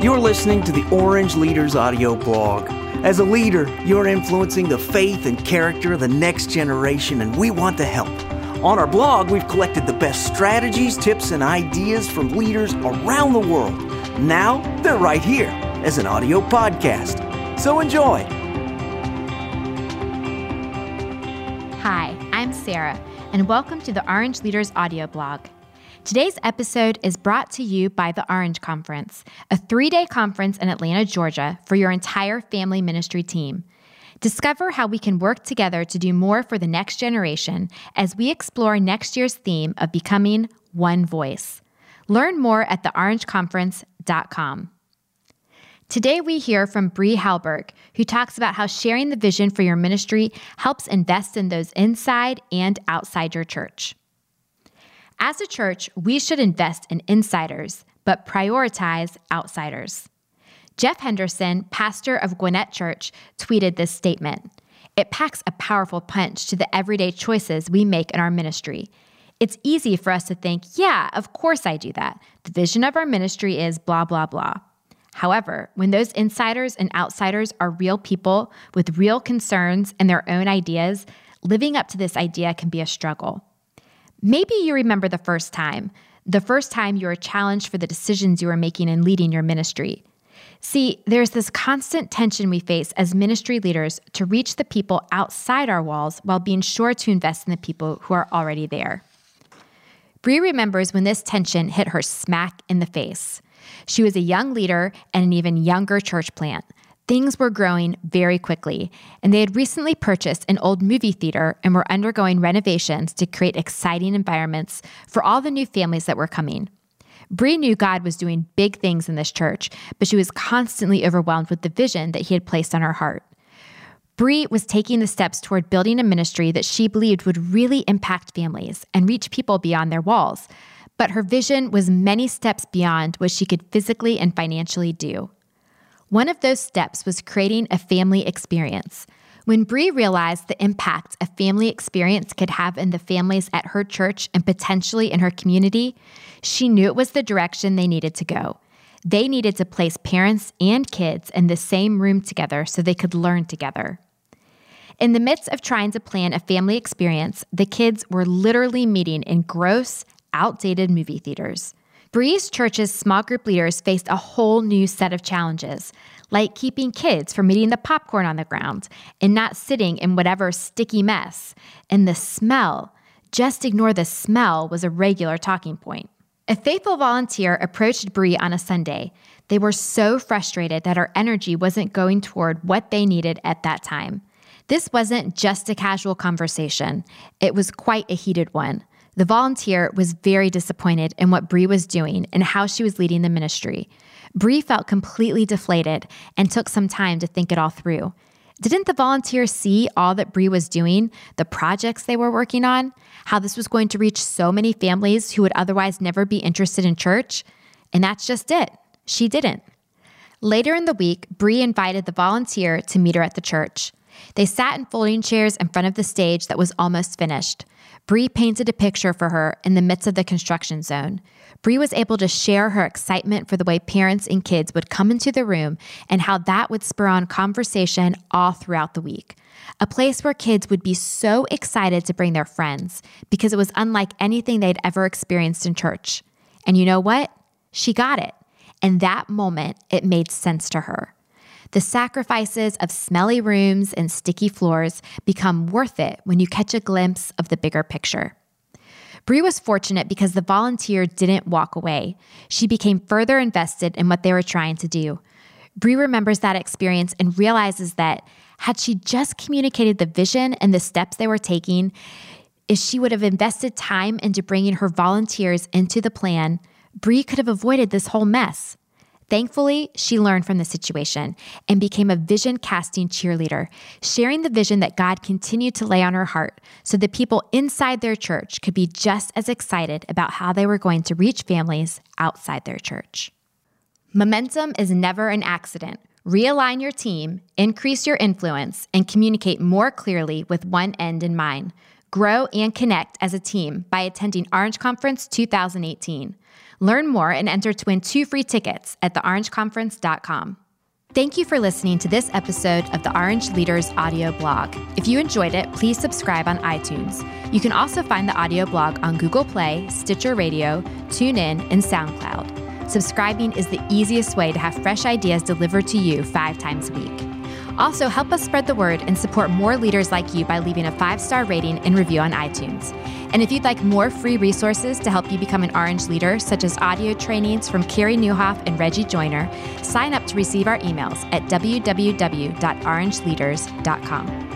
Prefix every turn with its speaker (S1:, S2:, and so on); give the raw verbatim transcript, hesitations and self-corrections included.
S1: You're listening to the Orange Leaders audio blog. As a leader, you're influencing the faith and character of the next generation, and we want to help. On our blog, we've collected the best strategies, tips, and ideas from leaders around the world. Now, they're right here as an audio podcast. So enjoy.
S2: Hi, I'm Sarah, and welcome to the Orange Leaders audio blog. Today's episode is brought to you by the Orange Conference, a three-day conference in Atlanta, Georgia, for your entire family ministry team. Discover how we can work together to do more for the next generation as we explore next year's theme of becoming one voice. Learn more at the orange conference dot com. Today we hear from Bree Halberg, who talks about how sharing the vision for your ministry helps invest in those inside and outside your church. As a church, we should invest in insiders, but prioritize outsiders. Jeff Henderson, pastor of Gwinnett Church, tweeted this statement. It packs a powerful punch to the everyday choices we make in our ministry. It's easy for us to think, yeah, of course I do that. The vision of our ministry is blah, blah, blah. However, when those insiders and outsiders are real people with real concerns and their own ideas, living up to this idea can be a struggle. Maybe you remember the first time, the first time you were challenged for the decisions you were making in leading your ministry. See, there's this constant tension we face as ministry leaders to reach the people outside our walls while being sure to invest in the people who are already there. Bree remembers when this tension hit her smack in the face. She was a young leader and an even younger church plant. Things were growing very quickly, and they had recently purchased an old movie theater and were undergoing renovations to create exciting environments for all the new families that were coming. Bree knew God was doing big things in this church, but she was constantly overwhelmed with the vision that he had placed on her heart. Bree was taking the steps toward building a ministry that she believed would really impact families and reach people beyond their walls, but her vision was many steps beyond what she could physically and financially do. One of those steps was creating a family experience. When Bree realized the impact a family experience could have in the families at her church and potentially in her community, she knew it was the direction they needed to go. They needed to place parents and kids in the same room together so they could learn together. In the midst of trying to plan a family experience, the kids were literally meeting in gross, outdated movie theaters. Bree's church's small group leaders faced a whole new set of challenges, like keeping kids from eating the popcorn on the ground and not sitting in whatever sticky mess. And the smell, just ignore the smell, was a regular talking point. A faithful volunteer approached Bree on a Sunday. They were so frustrated that her energy wasn't going toward what they needed at that time. This wasn't just a casual conversation. It was quite a heated one. The volunteer was very disappointed in what Bree was doing and how she was leading the ministry. Bree felt completely deflated and took some time to think it all through. Didn't the volunteer see all that Bree was doing, the projects they were working on, how this was going to reach so many families who would otherwise never be interested in church? And that's just it. She didn't. Later in the week, Bree invited the volunteer to meet her at the church. They sat in folding chairs in front of the stage that was almost finished. Bree painted a picture for her in the midst of the construction zone. Bree was able to share her excitement for the way parents and kids would come into the room and how that would spur on conversation all throughout the week. A place where kids would be so excited to bring their friends because it was unlike anything they'd ever experienced in church. And you know what? She got it. And that moment, it made sense to her. The sacrifices of smelly rooms and sticky floors become worth it when you catch a glimpse of the bigger picture. Bree was fortunate because the volunteer didn't walk away. She became further invested in what they were trying to do. Bree remembers that experience and realizes that had she just communicated the vision and the steps they were taking, if she would have invested time into bringing her volunteers into the plan, Bree could have avoided this whole mess. Thankfully, she learned from the situation and became a vision-casting cheerleader, sharing the vision that God continued to lay on her heart so the people inside their church could be just as excited about how they were going to reach families outside their church. Momentum is never an accident. Realign your team, increase your influence, and communicate more clearly with one end in mind: grow, and connect as a team by attending Orange Conference two thousand eighteen. Learn more and enter to win two free tickets at the orange conference dot com. Thank you for listening to this episode of the Orange Leaders audio blog. If you enjoyed it, please subscribe on iTunes. You can also find the audio blog on Google Play, Stitcher Radio, TuneIn, and SoundCloud. Subscribing is the easiest way to have fresh ideas delivered to you five times a week. Also, help us spread the word and support more leaders like you by leaving a five-star rating and review on iTunes. And if you'd like more free resources to help you become an Orange leader, such as audio trainings from Carey Nieuwhof and Reggie Joyner, sign up to receive our emails at w w w dot orange leaders dot com.